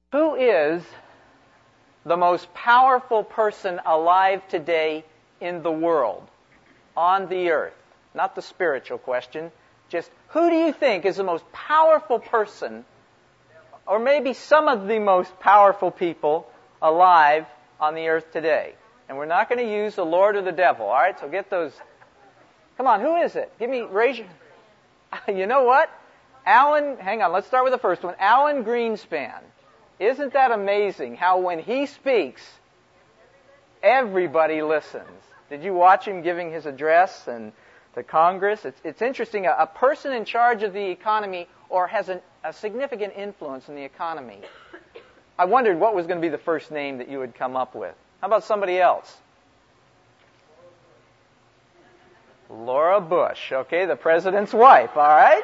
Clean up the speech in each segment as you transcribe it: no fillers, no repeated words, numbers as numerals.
Who is the most powerful person alive today in the world, on the earth? Not the spiritual question, just who do you think is the most powerful person, or maybe some of the most powerful people alive on the earth today? And we're not going to use the Lord or the devil, all right? So get those. Come on, who is it? Raise your... You know what? Hang on, let's start with the first one. Alan Greenspan. Isn't that amazing how when he speaks, everybody listens? Did you watch him giving his address and to Congress? It's interesting. A person in charge of the economy or has a significant influence in the economy. I wondered what was going to be the first name that you would come up with. How about somebody else? Laura Bush. Okay, the president's wife, all right?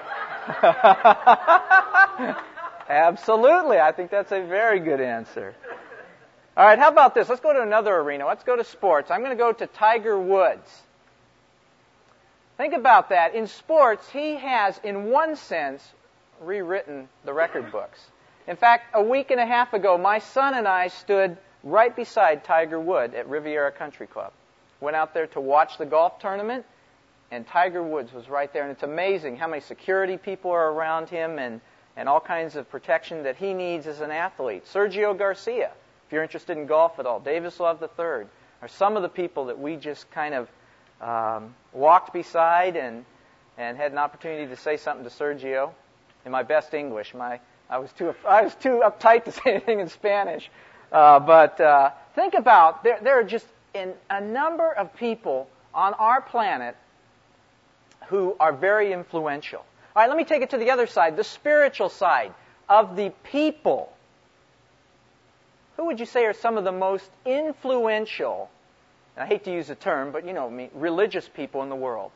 Absolutely. I think that's a very good answer. All right, how about this? Let's go to another arena. Let's go to sports. I'm going to go to Tiger Woods. Think about that. In sports, he has, in one sense, rewritten the record books. In fact, a week and a half ago, my son and I stood right beside Tiger Woods at Riviera Country Club. Went out there to watch the golf tournament, and Tiger Woods was right there. And it's amazing how many security people are around him and all kinds of protection that he needs as an athlete. Sergio Garcia, if you're interested in golf at all, Davis Love III, are some of the people that we just kind of walked beside and had an opportunity to say something to Sergio in my best English. I was too uptight to say anything in Spanish. But think about, there are just a number of people on our planet who are very influential. All right, let me take it to the other side, the spiritual side of the people. Who would you say are some of the most influential, and I hate to use the term, but religious people in the world?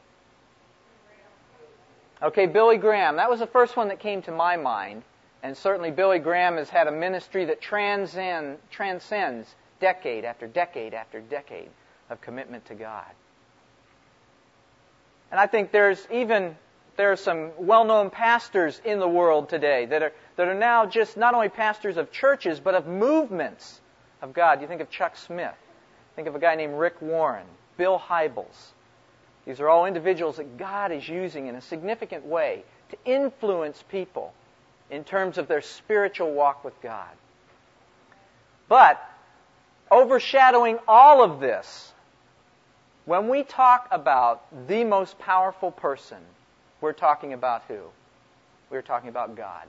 Okay, Billy Graham. That was the first one that came to my mind. And certainly Billy Graham has had a ministry that transcends decade after decade after decade of commitment to God. And I think there are some well-known pastors in the world today that are now just not only pastors of churches, but of movements of God. You think of Chuck Smith. Think of a guy named Rick Warren, Bill Hybels. These are all individuals that God is using in a significant way to influence people in terms of their spiritual walk with God. But overshadowing all of this, when we talk about the most powerful person, we're talking about who? We're talking about God.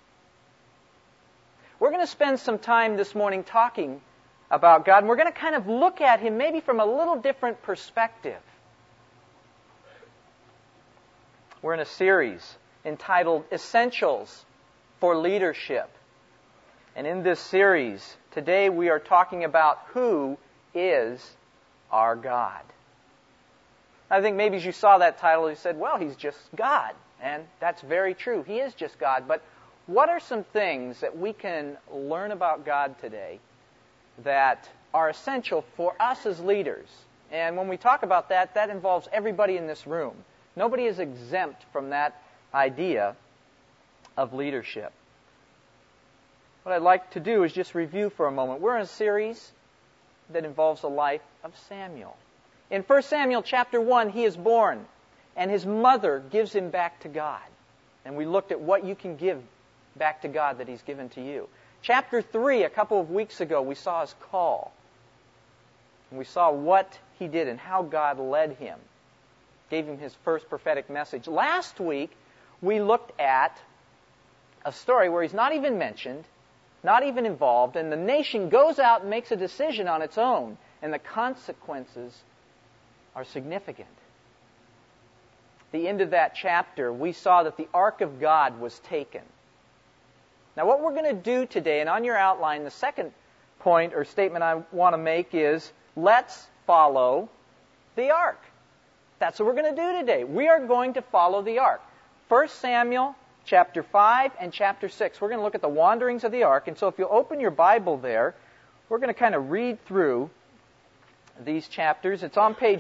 We're going to spend some time this morning talking about God, and we're going to kind of look at Him maybe from a little different perspective. We're in a series entitled Essentials for Leadership. And in this series, today we are talking about who is our God. I think maybe as you saw that title, you said, well, He's just God. And that's very true. He is just God. But what are some things that we can learn about God today that are essential for us as leaders? And when we talk about that, that involves everybody in this room. Nobody is exempt from that idea of leadership. What I'd like to do is just review for a moment. We're in a series that involves the life of Samuel. In 1 Samuel chapter 1, he is born, and his mother gives him back to God. And we looked at what you can give back to God that He's given to you. Chapter 3, a couple of weeks ago, we saw his call. And we saw what he did and how God led him. Gave him his first prophetic message. Last week, we looked at a story where he's not even mentioned, not even involved, and the nation goes out and makes a decision on its own, and the consequences are significant. At the end of that chapter, we saw that the Ark of God was taken. Now, what we're going to do today, and on your outline, the second point or statement I want to make is, let's follow the Ark. That's what we're going to do today. We are going to follow the Ark. 1 Samuel chapter 5 and chapter 6. We're going to look at the wanderings of the Ark. And so if you'll open your Bible there, we're going to kind of read through these chapters. It's on page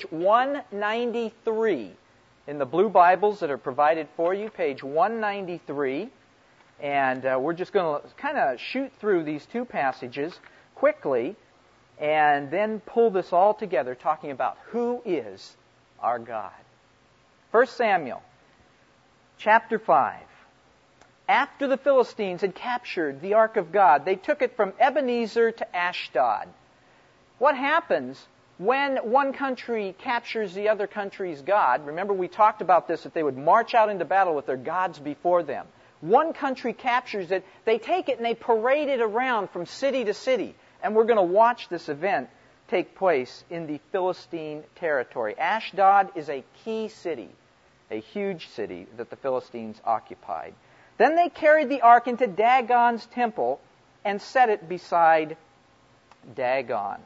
193 in the blue Bibles that are provided for you, page 193. And we're just going to kind of shoot through these two passages quickly and then pull this all together, talking about who is our God. 1 Samuel chapter 5. After the Philistines had captured the Ark of God, they took it from Ebenezer to Ashdod. What happens when one country captures the other country's God? Remember, we talked about this, that they would march out into battle with their gods before them. One country captures it, they take it and they parade it around from city to city. And we're going to watch this event take place in the Philistine territory. Ashdod is a key city, a huge city that the Philistines occupied. Then they carried the ark into Dagon's temple and set it beside Dagon.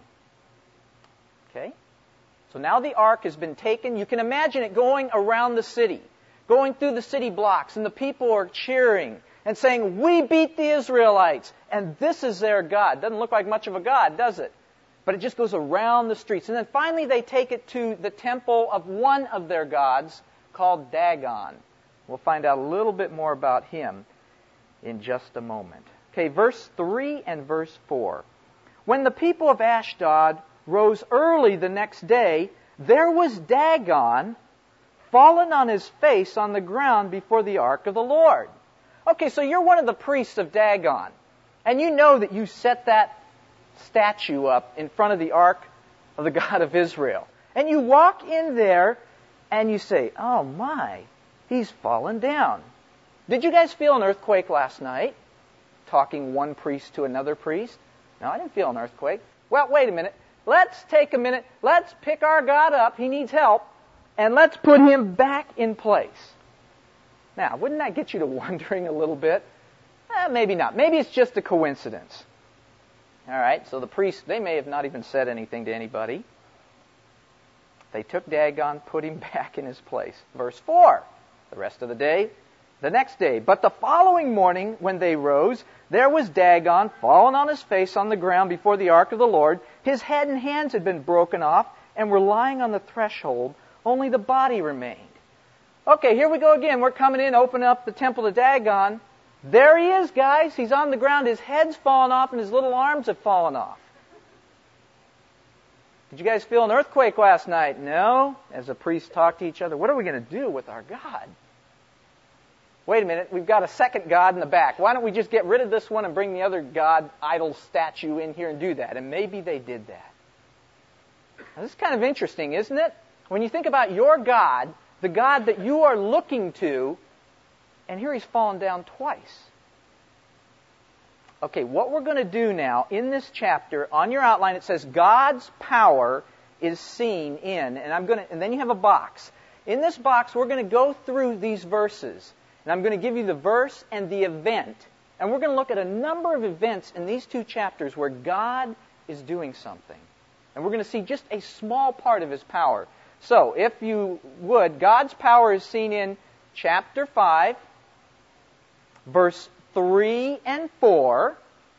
Okay? So now the ark has been taken. You can imagine it going around the city, going through the city blocks, and the people are cheering and saying, "We beat the Israelites, and this is their God." Doesn't look like much of a God, does it? But it just goes around the streets. And then finally they take it to the temple of one of their gods called Dagon. We'll find out a little bit more about him in just a moment. Okay, verse 3 and verse 4. When the people of Ashdod rose early the next day, there was Dagon fallen on his face on the ground before the ark of the Lord. Okay, so you're one of the priests of Dagon, and you know that you set that statue up in front of the ark of the God of Israel. And you walk in there and you say, "Oh my, he's fallen down." Did you guys feel an earthquake last night? Talking one priest to another priest? No, I didn't feel an earthquake. Well, wait a minute. Let's take a minute. Let's pick our God up. He needs help. And let's put him back in place. Now, wouldn't that get you to wondering a little bit? Maybe not. Maybe it's just a coincidence. All right, so the priests, they may have not even said anything to anybody. They took Dagon, put him back in his place. Verse 4, the rest of the day, the next day. But the following morning, when they rose, there was Dagon fallen on his face on the ground before the ark of the Lord. His head and hands had been broken off and were lying on the threshold. Only the body remained. Okay, here we go again. We're coming in, opening up the temple to Dagon. There he is, guys. He's on the ground. His head's fallen off and his little arms have fallen off. Did you guys feel an earthquake last night? No? As the priests talked to each other, what are we going to do with our God? Wait a minute, we've got a second God in the back. Why don't we just get rid of this one and bring the other God idol statue in here and do that? And maybe they did that. Now, this is kind of interesting, isn't it? When you think about your God, the God that you are looking to, and here he's fallen down twice. Okay, what we're going to do now in this chapter, on your outline it says God's power is seen in, and then you have a box. In this box we're going to go through these verses, and I'm going to give you the verse and the event. And we're going to look at a number of events in these two chapters where God is doing something. And we're going to see just a small part of his power. So, if you would, God's power is seen in chapter 5, verse 3 and 4.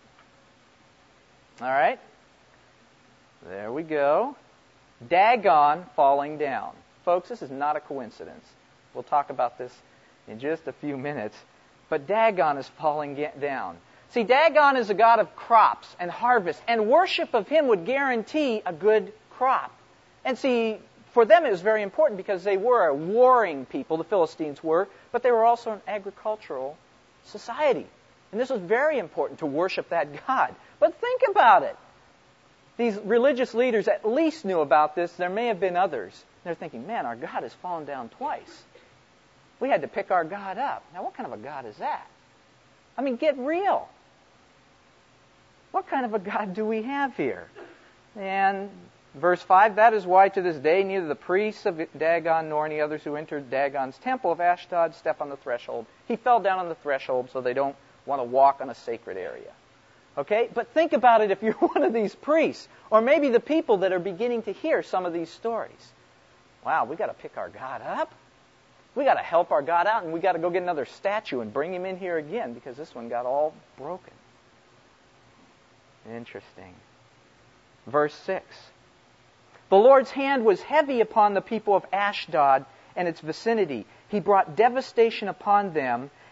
All right. There we go. Dagon falling down. Folks, this is not a coincidence. We'll talk about this in just a few minutes. But Dagon is falling down. See, Dagon is a god of crops and harvest, and worship of him would guarantee a good crop. And see, for them it was very important because they were a warring people, the Philistines were, but they were also an agricultural society. And this was very important to worship that god. But think about it. These religious leaders at least knew about this. There may have been others. They're thinking, man, our God has fallen down twice. We had to pick our God up. Now, what kind of a God is that? I mean, get real. What kind of a God do we have here? And verse 5, that is why to this day neither the priests of Dagon nor any others who entered Dagon's temple of Ashdod step on the threshold. He fell down on the threshold, so they don't want to walk on a sacred area. Okay? But think about it if you're one of these priests, or maybe the people that are beginning to hear some of these stories. Wow, we got to pick our God up. We got to help our God out, and we got to go get another statue and bring him in here again because this one got all broken. Interesting. Verse 6. The Lord's hand was heavy upon the people of Ashdod and its vicinity. He brought devastation upon them,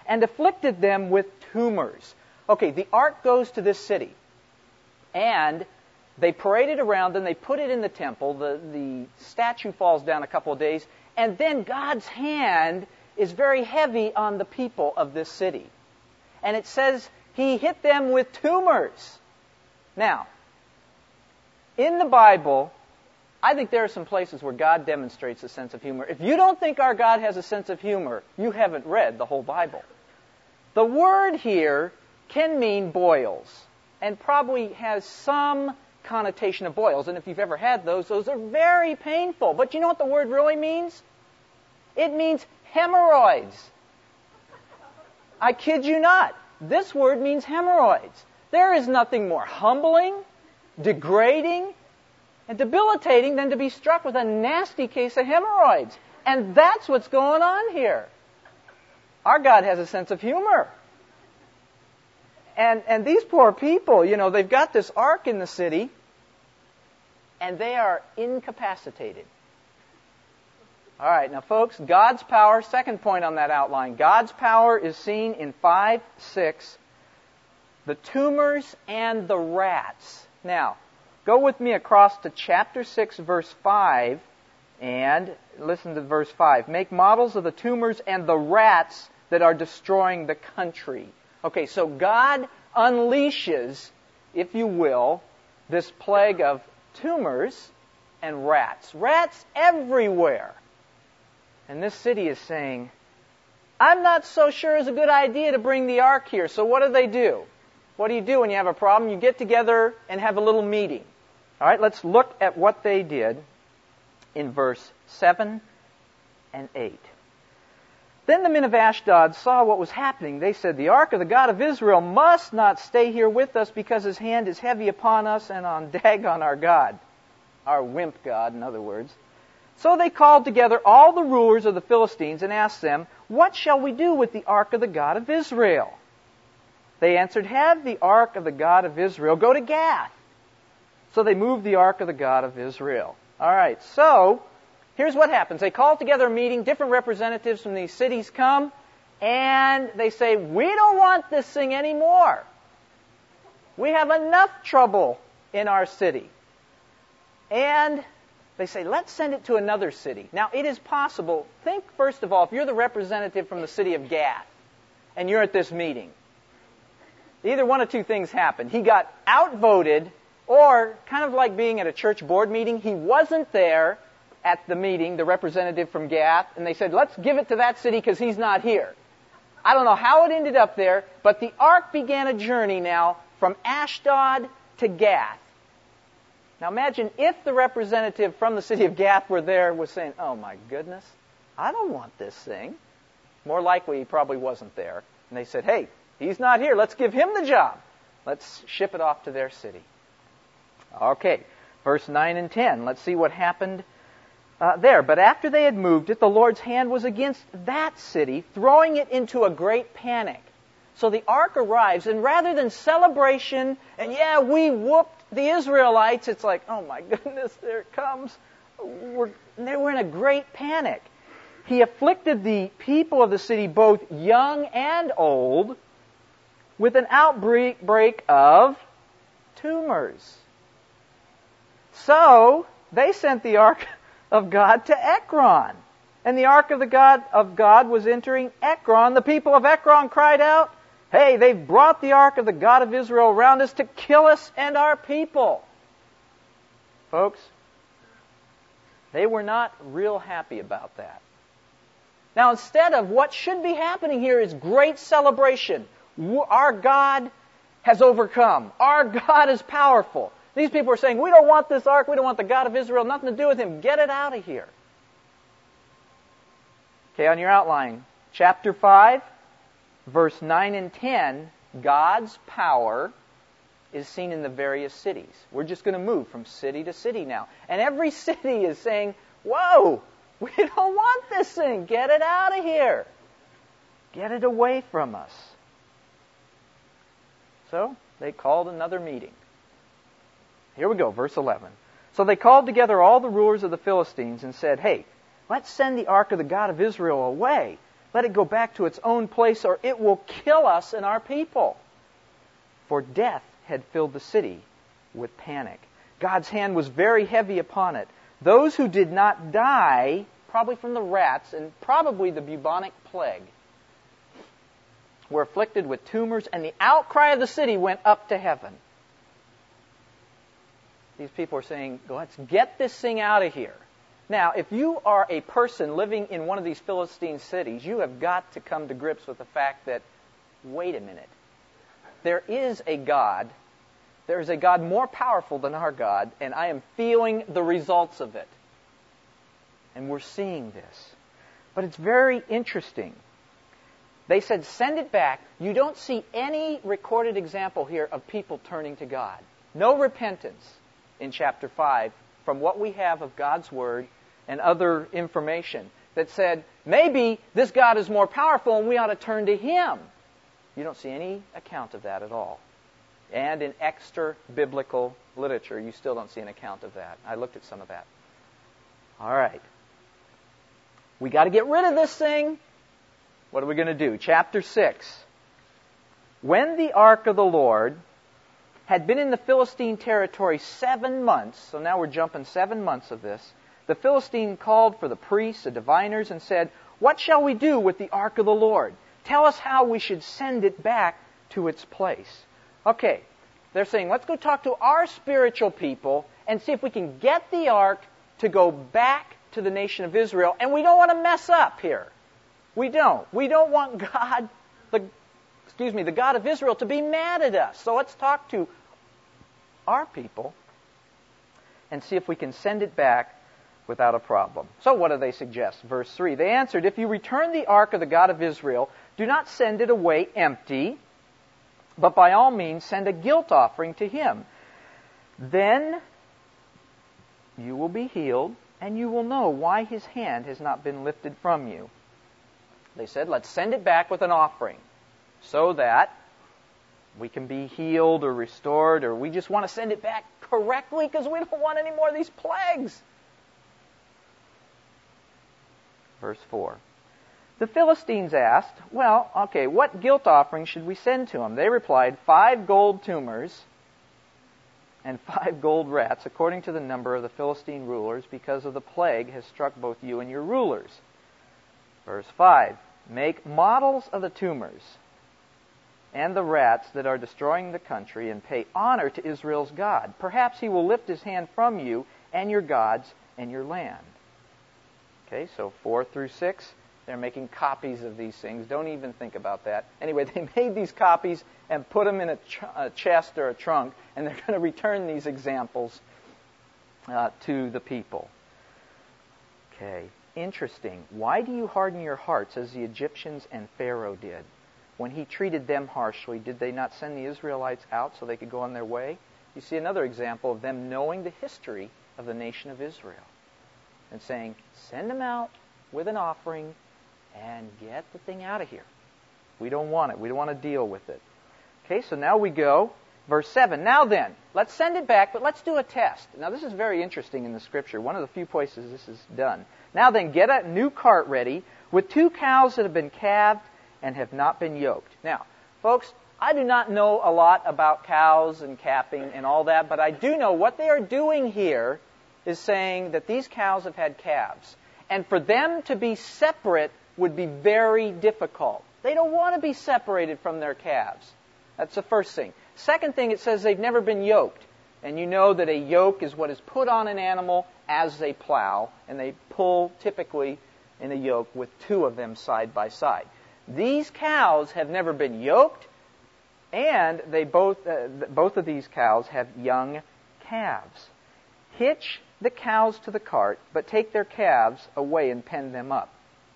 and afflicted them with tumors. Okay, the ark goes to this city, and they parade it around, and they put it in the temple. The statue falls down a couple of days, and then God's hand is very heavy on the people of this city. And it says He hit them with tumors. Now, in the Bible, I think there are some places where God demonstrates a sense of humor. If you don't think our God has a sense of humor, you haven't read the whole Bible. The word here can mean boils, and probably has some connotation of boils. And if you've ever had those are very painful. But you know what the word really means? It means hemorrhoids. I kid you not. This word means hemorrhoids. There is nothing more humbling, degrading, and debilitating than to be struck with a nasty case of hemorrhoids. And that's what's going on here. Our God has a sense of humor. And these poor people, they've got this ark in the city, and they are incapacitated. All right, now folks, God's power, second point on that outline. God's power is seen in 5:6, the tumors and the rats. Now, go with me across to chapter 6, verse 5, and listen to verse 5. Make models of the tumors and the rats that are destroying the country. Okay, so God unleashes, if you will, this plague of tumors and rats. Rats everywhere. And this city is saying, I'm not so sure it's a good idea to bring the ark here. So what do? What do you do when you have a problem? You get together and have a little meeting. All right, let's look at what they did in verse 7 and 8. Then the men of Ashdod saw what was happening. They said, the ark of the God of Israel must not stay here with us because His hand is heavy upon us and on Dagon our God. Our wimp God, in other words. So they called together all the rulers of the Philistines and asked them, what shall we do with the ark of the God of Israel? They answered, have the ark of the God of Israel go to Gath. So they moved the ark of the God of Israel. All right, so here's what happens. They call together a meeting. Different representatives from these cities come, and they say, we don't want this thing anymore. We have enough trouble in our city. And they say, let's send it to another city. Now, it is possible. Think, first of all, if you're the representative from the city of Gath, and you're at this meeting, either one of two things happened. He got outvoted, or kind of like being at a church board meeting, he wasn't there at the meeting, the representative from Gath, and they said, let's give it to that city because he's not here. I don't know how it ended up there, but the ark began a journey now from Ashdod to Gath. Now imagine if the representative from the city of Gath were there was saying, oh my goodness, I don't want this thing. More likely he probably wasn't there. And they said, hey, he's not here. Let's give him the job. Let's ship it off to their city. Okay, verse 9 and 10. Let's see what happened there. But after they had moved it, the Lord's hand was against that city, throwing it into a great panic. So the ark arrives, and rather than celebration, and we whooped the Israelites, it's like, oh my goodness, there it comes. They were in a great panic. He afflicted the people of the city, both young and old, with an outbreak of tumors. So they sent the ark of God to Ekron. And the ark of the God of God was entering Ekron. The people of Ekron cried out, hey, they've brought the ark of the God of Israel around us to kill us and our people. Folks, they were not real happy about that. Now, instead of what should be happening here is great celebration. Our God has overcome. Our God is powerful. These people are saying, we don't want this ark. We don't want the God of Israel. Nothing to do with Him. Get it out of here. Okay, on your outline, chapter 5, verse 9 and 10, God's power is seen in the various cities. We're just going to move from city to city now. And every city is saying, whoa, we don't want this thing. Get it out of here. Get it away from us. So they called another meeting. Here we go, verse 11. So they called together all the rulers of the Philistines and said, hey, let's send the ark of the God of Israel away, Let it go back to its own place, or it will kill us and our people." For death had filled the city with panic. God's hand was very heavy upon it. Those who did not die, probably from the rats and probably the bubonic plague, were afflicted with tumors, and the outcry of the city went up to heaven. These people are saying, "Let's get this thing out of here." Now, if you are a person living in one of these Philistine cities, you have got to come to grips with the fact that, wait a minute, there is a God. There is a God more powerful than our God, and I am feeling the results of it. And we're seeing this. But it's very interesting. They said, "Send it back." You don't see any recorded example here of people turning to God. No repentance in chapter 5 from what we have of God's Word and other information that said, maybe this God is more powerful and we ought to turn to Him. You don't see any account of that at all. And in extra-biblical literature, you still don't see an account of that. I looked at some of that. All right. We got to get rid of this thing. What are we going to do? Chapter 6. When the ark of the Lord had been in the Philistine territory 7 months, so now we're jumping 7 months of this, the Philistine called for the priests, the diviners, and said, "What shall we do with the ark of the Lord? Tell us how we should send it back to its place." Okay, they're saying, let's go talk to our spiritual people and see if we can get the ark to go back to the nation of Israel. And we don't want to mess up here. We don't. We don't want God, the God of Israel, to be mad at us. So let's talk to our people and see if we can send it back without a problem. So what do they suggest? Verse 3, they answered, "If you return the ark of the God of Israel, do not send it away empty, but by all means send a guilt offering to Him. Then you will be healed, and you will know why His hand has not been lifted from you." They said, let's send it back with an offering so that we can be healed or restored, or we just want to send it back correctly because we don't want any more of these plagues. Verse 4. The Philistines asked, "Well, okay, what guilt offering should we send to him?" They replied, 5 gold tumors and 5 gold rats, according to the number of the Philistine rulers, because of the plague has struck both you and your rulers. Verse 5. Make models of the tumors and the rats that are destroying the country, and pay honor to Israel's God. Perhaps He will lift His hand from you and your gods and your land. Okay, so 4 through 6. They're making copies of these things. Don't even think about that. Anyway, they made these copies and put them in a chest or a trunk, and they're going to return these examples to the people. Okay, interesting. Why do you harden your hearts as the Egyptians and Pharaoh did? When he treated them harshly, did they not send the Israelites out so they could go on their way? You see another example of them knowing the history of the nation of Israel and saying, send them out with an offering and get the thing out of here. We don't want it. We don't want to deal with it. Okay, so now we go. Verse 7. Now then, let's send it back, but let's do a test. Now this is very interesting in the Scripture. One of the few places this is done. Now then, get a new cart ready with 2 cows that have been calved and have not been yoked. Now, folks, I do not know a lot about cows and calving and all that, but I do know what they are doing here is saying that these cows have had calves. And for them to be separate would be very difficult. They don't want to be separated from their calves. That's the first thing. Second thing, it says they've never been yoked. And you know that a yoke is what is put on an animal as they plow, and they pull typically in a yoke with 2 of them side by side. These cows have never been yoked, and they both of these cows have young calves. Hitch the cows to the cart, but take their calves away and pen them up.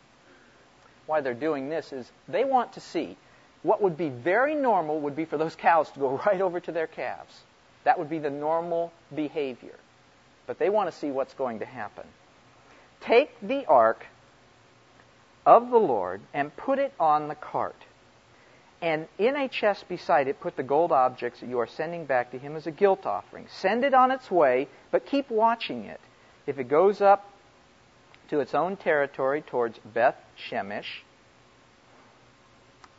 Why they're doing this is they want to see what would be very normal would be for those cows to go right over to their calves. That would be the normal behavior. But they want to see what's going to happen. Take the ark of the Lord and put it on the cart. And in a chest beside it, put the gold objects that you are sending back to him as a guilt offering. Send it on its way, but keep watching it. If it goes up to its own territory towards Beth Shemesh,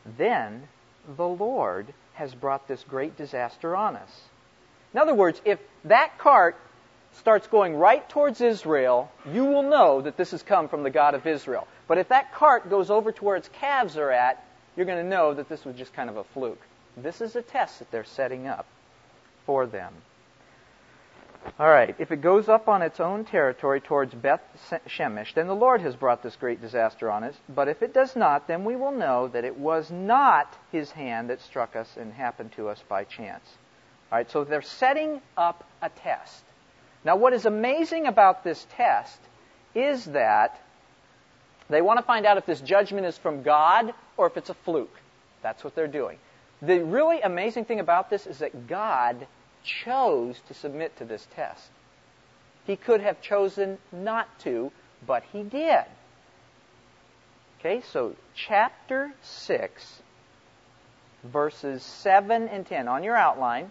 then the Lord has brought this great disaster on us. In other words, if that cart starts going right towards Israel, you will know that this has come from the God of Israel. But if that cart goes over to where its calves are at, you're going to know that this was just kind of a fluke. This is a test that they're setting up for them. All right, if it goes up on its own territory towards Beth Shemesh, then the Lord has brought this great disaster on us. But if it does not, then we will know that it was not His hand that struck us and happened to us by chance. All right, so they're setting up a test. Now, what is amazing about this test is that they want to find out if this judgment is from God or if it's a fluke. That's what they're doing. The really amazing thing about this is that God chose to submit to this test. He could have chosen not to, but He did. Okay, so chapter 6, verses 7 and 10 on your outline.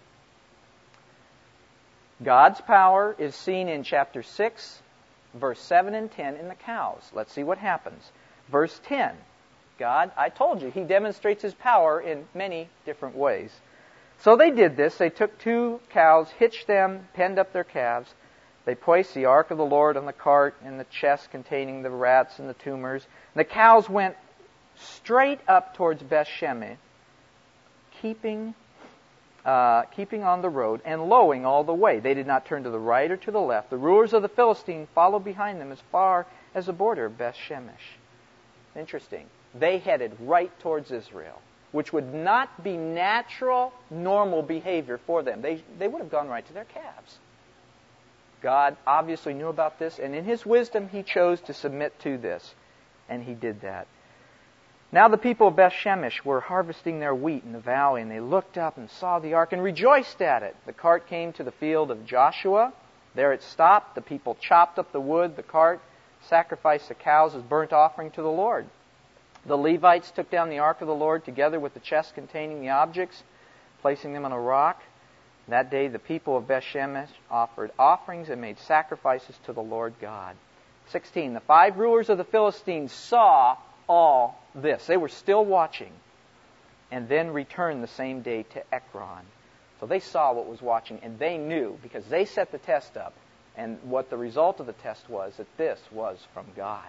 God's power is seen in chapter 6, verse 7 and 10 in the cows. Let's see what happens. Verse 10. God, I told you, He demonstrates His power in many different ways. So they did this. They took 2 cows, hitched them, penned up their calves. They placed the ark of the Lord on the cart and the chest containing the rats and the tumors. And the cows went straight up towards Beth Shemesh, keeping on the road and lowing all the way. They did not turn to the right or to the left. The rulers of the Philistines followed behind them as far as the border of Beth Shemesh. Interesting. They headed right towards Israel, which would not be natural, normal behavior for them. They would have gone right to their calves. God obviously knew about this, and in His wisdom, He chose to submit to this, and He did that. Now the people of Beth Shemesh were harvesting their wheat in the valley, and they looked up and saw the ark and rejoiced at it. The cart came to the field of Joshua. There it stopped. The people chopped up the wood, the cart, sacrificed the cows as burnt offering to the Lord. The Levites took down the ark of the Lord together with the chest containing the objects, placing them on a rock. That day the people of Beth Shemesh offered offerings and made sacrifices to the Lord God. 16. The 5 rulers of the Philistines saw all this. They were still watching, and then returned the same day to Ekron. So they saw what was watching, and they knew, because they set the test up, and what the result of the test was, that this was from God.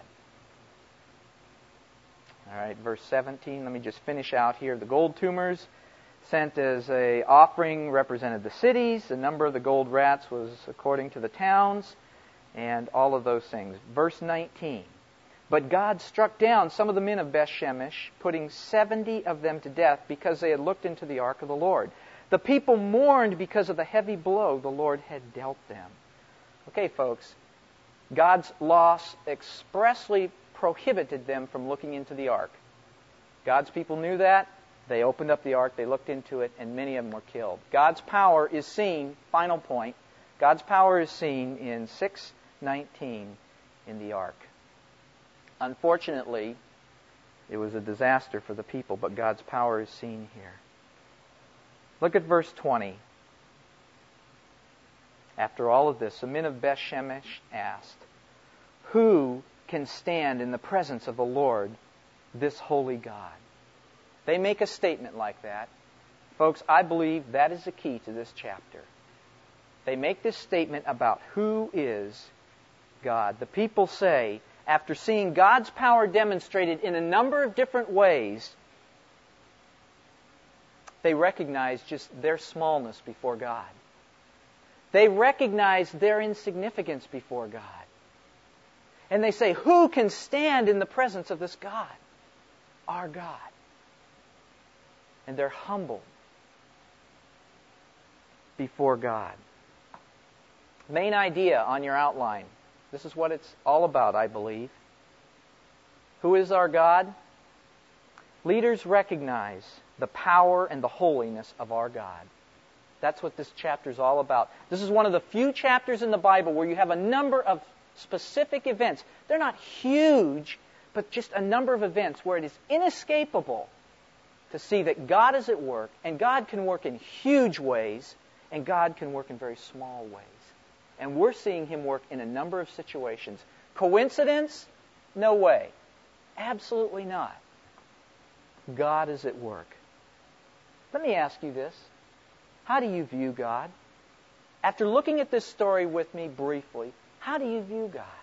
All right, verse 17, let me just finish out here. The gold tumors sent as a offering represented the cities. The number of the gold rats was according to the towns, and all of those things. Verse 19, but God struck down some of the men of Beth Shemesh, putting 70 of them to death because they had looked into the ark of the Lord. The people mourned because of the heavy blow the Lord had dealt them. Okay, folks, God's loss expressly prohibited them from looking into the ark. God's people knew that. They opened up the ark, they looked into it, and many of them were killed. God's power is seen, final point, God's power is seen in 6:19 in the ark. Unfortunately, it was a disaster for the people, but God's power is seen here. Look at verse 20. After all of this, the men of Beth Shemesh asked, who can stand in the presence of the Lord, this holy God? They make a statement like that. Folks, I believe that is the key to this chapter. They make this statement about who is God. The people say, after seeing God's power demonstrated in a number of different ways, they recognize just their smallness before God. They recognize their insignificance before God. And they say, who can stand in the presence of this God? Our God. And they're humbled before God. Main idea on your outline. This is what it's all about, I believe. Who is our God? Leaders recognize the power and the holiness of our God. That's what this chapter is all about. This is one of the few chapters in the Bible where you have a number of specific events. They're not huge, but just a number of events where it is inescapable to see that God is at work, and God can work in huge ways, and God can work in very small ways. And we're seeing Him work in a number of situations. Coincidence? No way. Absolutely not. God is at work. Let me ask you this. How do you view God? After looking at this story with me briefly, how do you view God?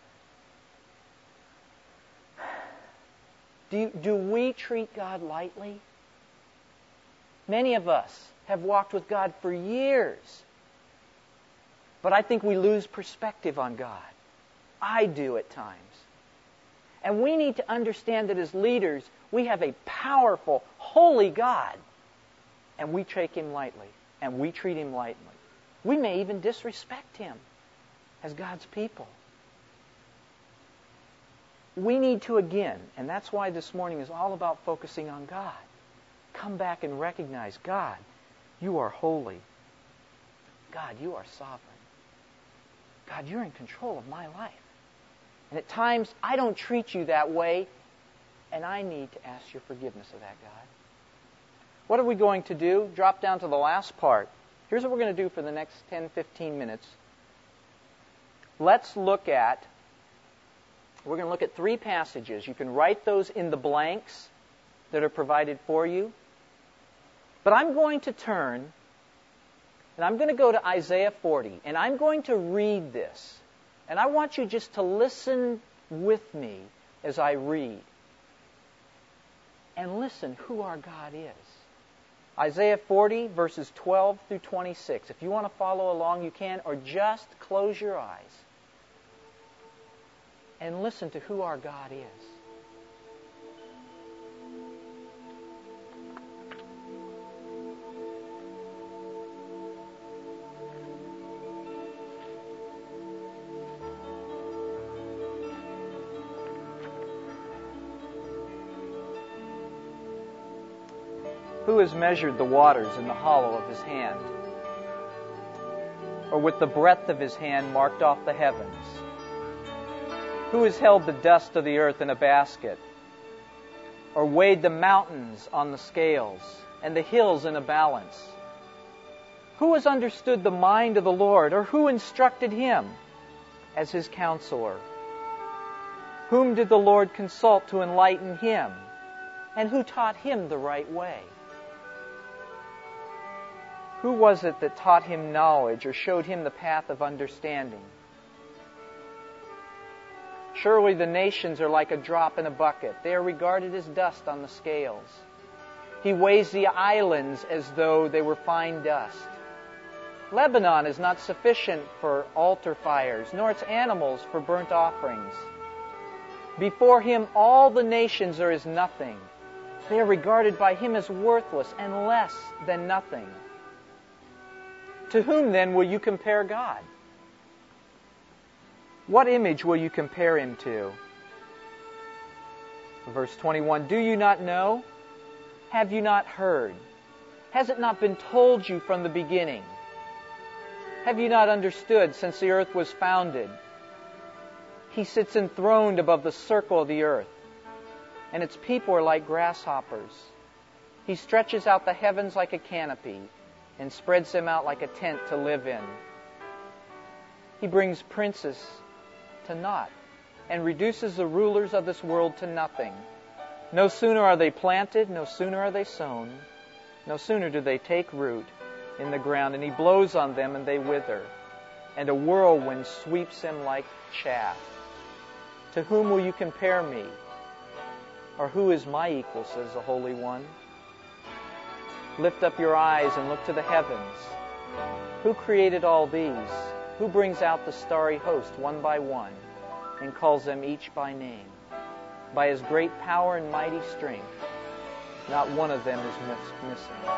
Do we treat God lightly? Many of us have walked with God for years, but I think we lose perspective on God. I do at times. And we need to understand that as leaders, we have a powerful, holy God, and we take Him lightly, and we treat Him lightly. We may even disrespect Him as God's people. We need to again, and that's why this morning is all about focusing on God. Come back and recognize, God, you are holy. God, you are sovereign. God, you're in control of my life. And at times, I don't treat you that way, and I need to ask your forgiveness of that, God. What are we going to do? Drop down to the last part. Here's what we're going to do for the next 10, 15 minutes. We're going to look at 3 passages. You can write those in the blanks that are provided for you. But I'm going to turn, and I'm going to go to Isaiah 40, and I'm going to read this. And I want you just to listen with me as I read. And listen who our God is. Isaiah 40, verses 12 through 26. If you want to follow along, you can, or just close your eyes and listen to who our God is. Who has measured the waters in the hollow of His hand? Or with the breadth of His hand marked off the heavens? Who has held the dust of the earth in a basket? Or weighed the mountains on the scales and the hills in a balance? Who has understood the mind of the Lord? Or who instructed Him as His counselor? Whom did the Lord consult to enlighten Him? And who taught Him the right way? Who was it that taught Him knowledge or showed Him the path of understanding? Surely the nations are like a drop in a bucket. They are regarded as dust on the scales. He weighs the islands as though they were fine dust. Lebanon is not sufficient for altar fires, nor its animals for burnt offerings. Before Him all the nations are as nothing. They are regarded by Him as worthless and less than nothing. To whom then will you compare God? What image will you compare Him to? Verse 21, do you not know? Have you not heard? Has it not been told you from the beginning? Have you not understood since the earth was founded? He sits enthroned above the circle of the earth, and its people are like grasshoppers. He stretches out the heavens like a canopy, and spreads them out like a tent to live in. He brings princes to naught, and reduces the rulers of this world to nothing. No sooner are they planted, no sooner are they sown, no sooner do they take root in the ground, and He blows on them and they wither, and a whirlwind sweeps them like chaff. To whom will you compare me? Or who is my equal, says the Holy One? Lift up your eyes and look to the heavens. Who created all these? Who brings out the starry host one by one and calls them each by name? By His great power and mighty strength, not one of them is missing.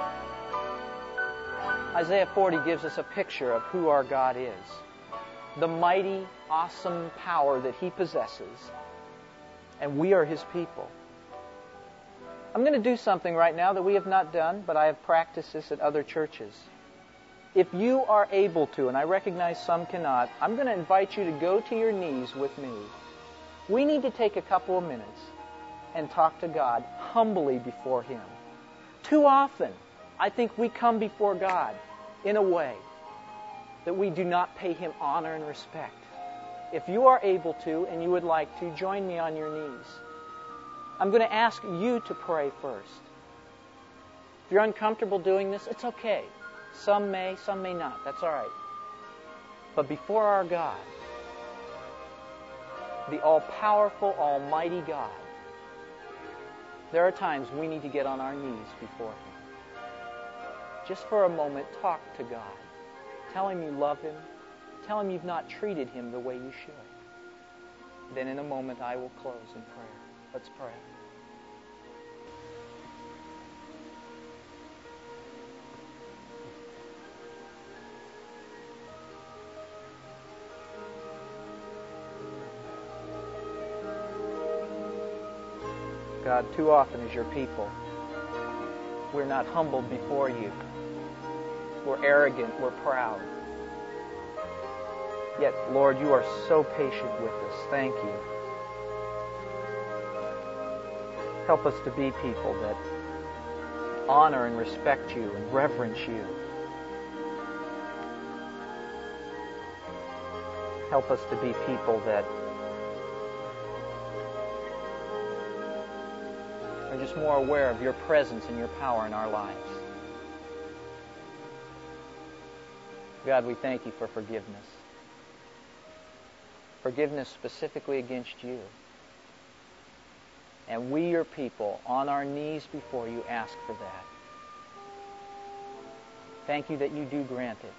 Isaiah 40 gives us a picture of who our God is. The mighty, awesome power that He possesses. And we are His people. I'm going to do something right now that we have not done, but I have practiced this at other churches. If you are able to, and I recognize some cannot, I'm going to invite you to go to your knees with me. We need to take a couple of minutes and talk to God humbly before Him. Too often, I think we come before God in a way that we do not pay Him honor and respect. If you are able to and you would like to, join me on your knees. I'm going to ask you to pray first. If you're uncomfortable doing this, it's okay. Some may not. That's all right. But before our God, the all-powerful, almighty God, there are times we need to get on our knees before Him. Just for a moment, talk to God. Tell Him you love Him. Tell Him you've not treated Him the way you should. Then in a moment I will close in prayer. Let's pray. God, too often as your people, we're not humbled before you. We're arrogant, we're proud. Yet, Lord, you are so patient with us. Thank you. Help us to be people that honor and respect you and reverence you. Help us to be people that are just more aware of your presence and your power in our lives. God, we thank you for forgiveness. Forgiveness specifically against you. And we, your people, on our knees before you, ask for that. Thank you that you do grant it.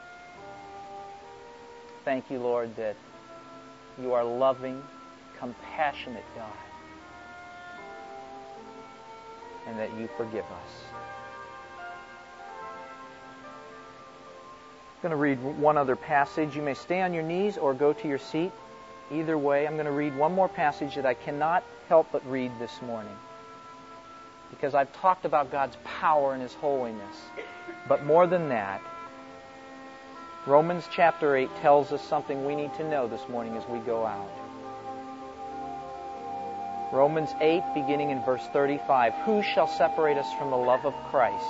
Thank you, Lord, that you are loving, compassionate God, and that you forgive us. I'm going to read one other passage. You may stay on your knees or go to your seat. Either way, I'm going to read one more passage that I cannot help but read this morning, because I've talked about God's power and His holiness. But more than that, Romans chapter 8 tells us something we need to know this morning as we go out. Romans 8, beginning in verse 35. Who shall separate us from the love of Christ?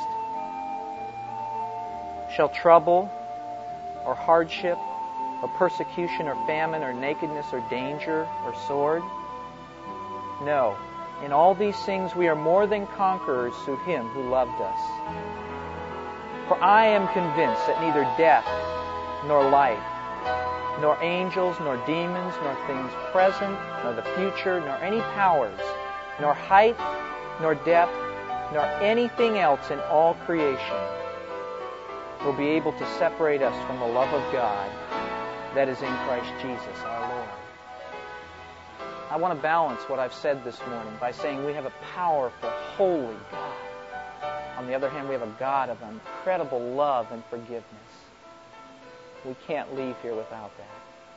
Shall trouble, or hardship, or persecution, or famine, or nakedness, or danger, or sword? No. In all these things we are more than conquerors through Him who loved us. For I am convinced that neither death, nor life, nor angels, nor demons, nor things present, nor the future, nor any powers, nor height, nor depth, nor anything else in all creation will be able to separate us from the love of God that is in Christ Jesus our Lord. I want to balance what I've said this morning by saying we have a powerful, holy God. On the other hand, we have a God of incredible love and forgiveness. We can't leave here without that.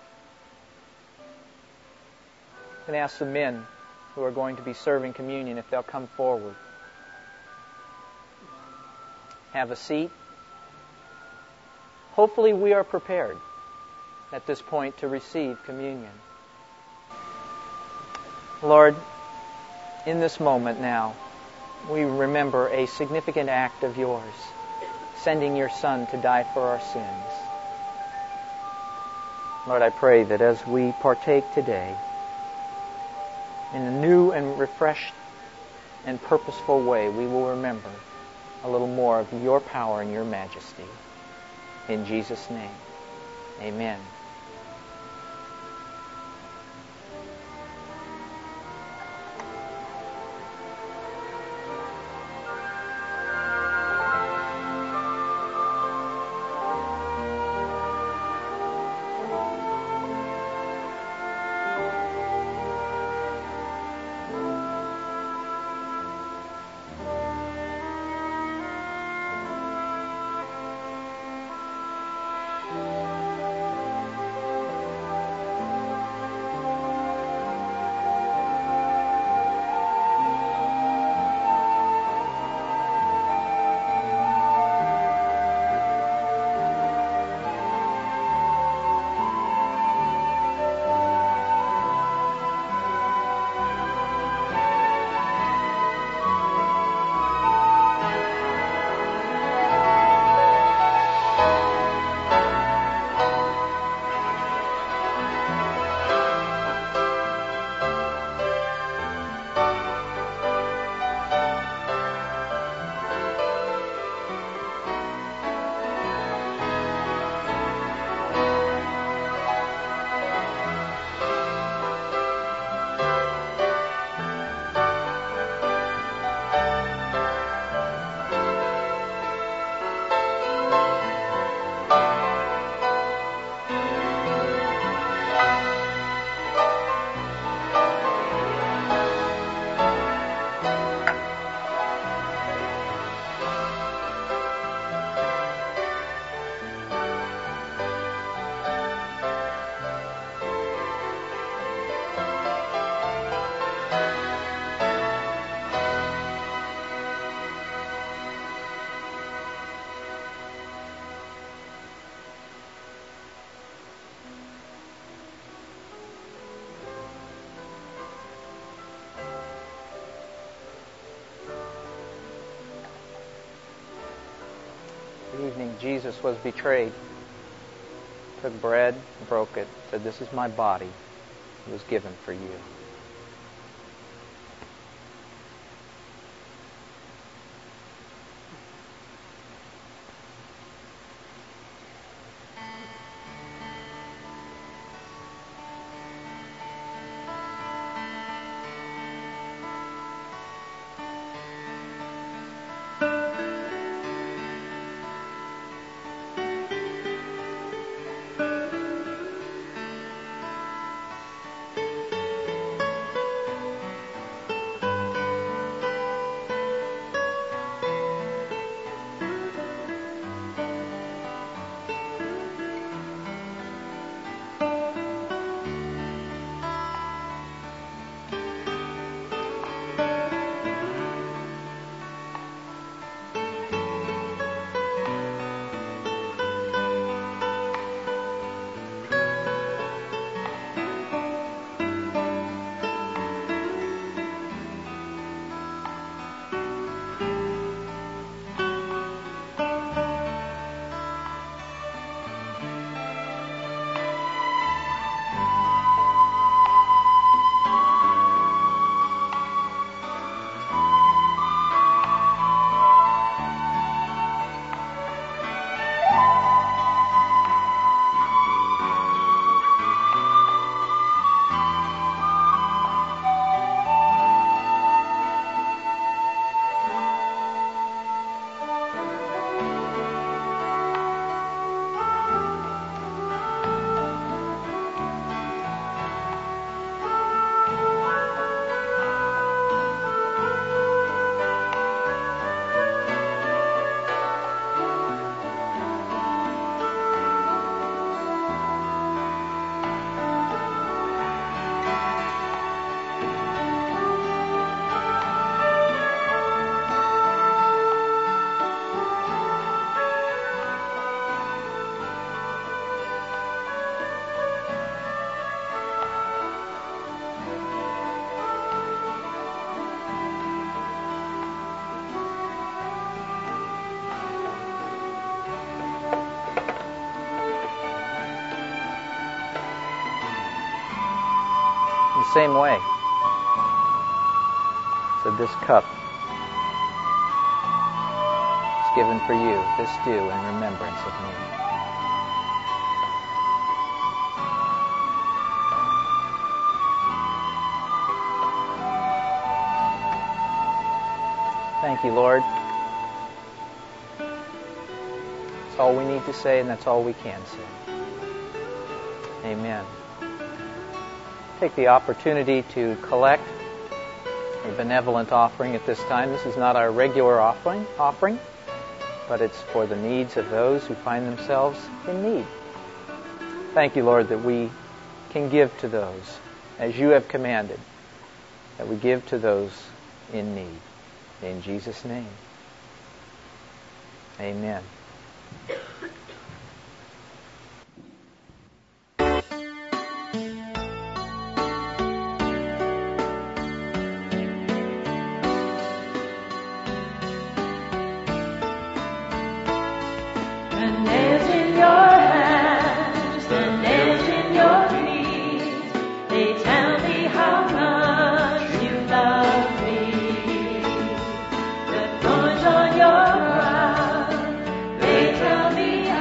I'm going to ask the men who are going to be serving communion if they'll come forward. Have a seat. Hopefully we are prepared at this point to receive communion. Lord, in this moment now, we remember a significant act of yours, sending your Son to die for our sins. Lord, I pray that as we partake today, in a new and refreshed and purposeful way, we will remember a little more of your power and your majesty. In Jesus' name, amen. Jesus was betrayed, took bread, broke it, said, "This is my body. It was given for you." The same way. So this cup is given for you. This do in remembrance of me. Thank you, Lord. That's all we need to say, and that's all we can say. Amen. Take the opportunity to collect a benevolent offering at this time. This is not our regular offering, but it's for the needs of those who find themselves in need. Thank you, Lord, that we can give to those as you have commanded, that we give to those in need. In Jesus' name. Amen. Tell me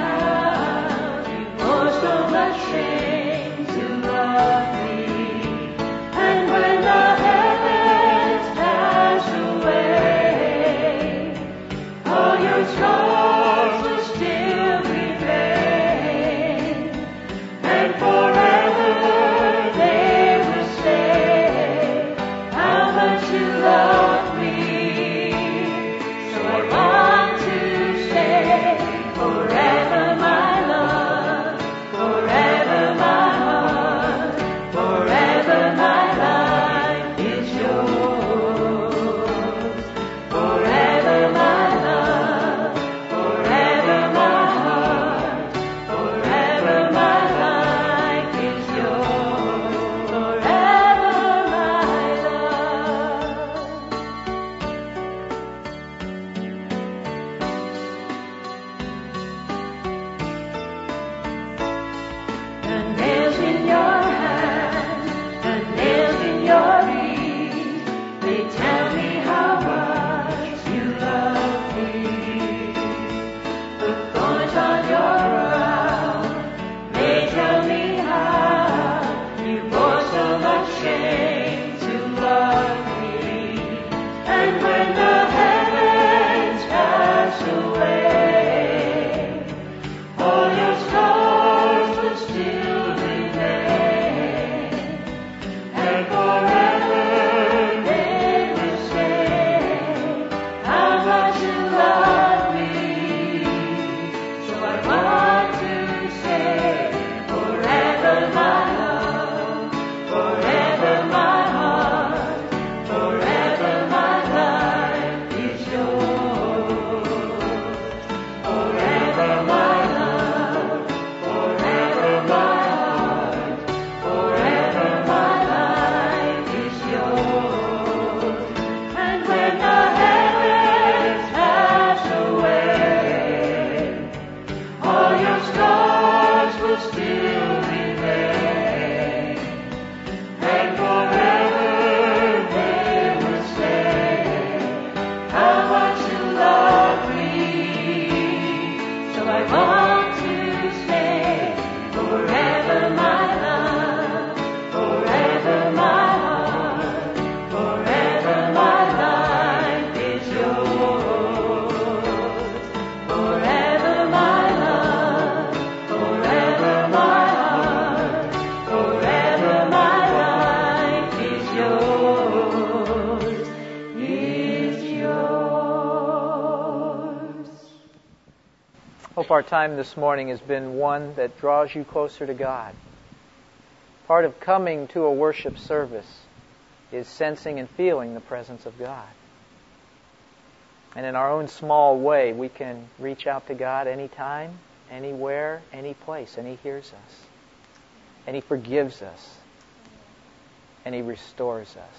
Hope our time this morning has been one that draws you closer to God. Part of coming to a worship service is sensing and feeling the presence of God. And in our own small way, we can reach out to God anytime, anywhere, any place, and He hears us. And He forgives us. And He restores us.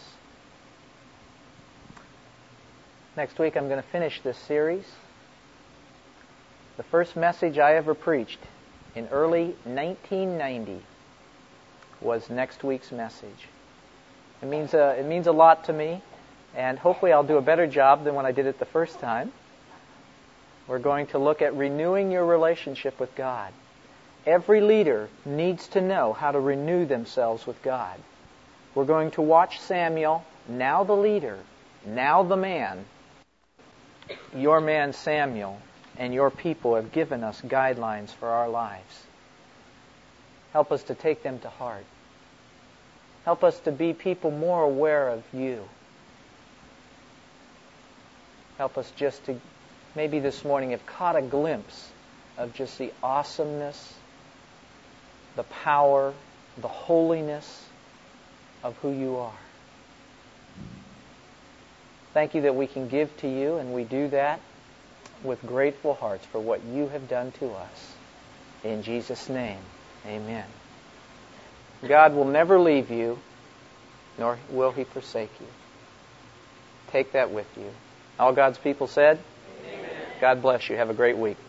Next week I'm going to finish this series. The first message I ever preached in early 1990 was next week's message. It means a lot to me, and hopefully I'll do a better job than when I did it the first time. We're going to look at renewing your relationship with God. Every leader needs to know how to renew themselves with God. We're going to watch Samuel, now the leader, now the man. Your man Samuel and your people have given us guidelines for our lives. Help us to take them to heart. Help us to be people more aware of you. Help us just to, maybe this morning, have caught a glimpse of just the awesomeness, the power, the holiness of who you are. Thank you that we can give to you, and we do that with grateful hearts for what you have done to us. In Jesus' name, amen. God will never leave you, nor will He forsake you. Take that with you. All God's people said, amen. God bless you. Have a great week.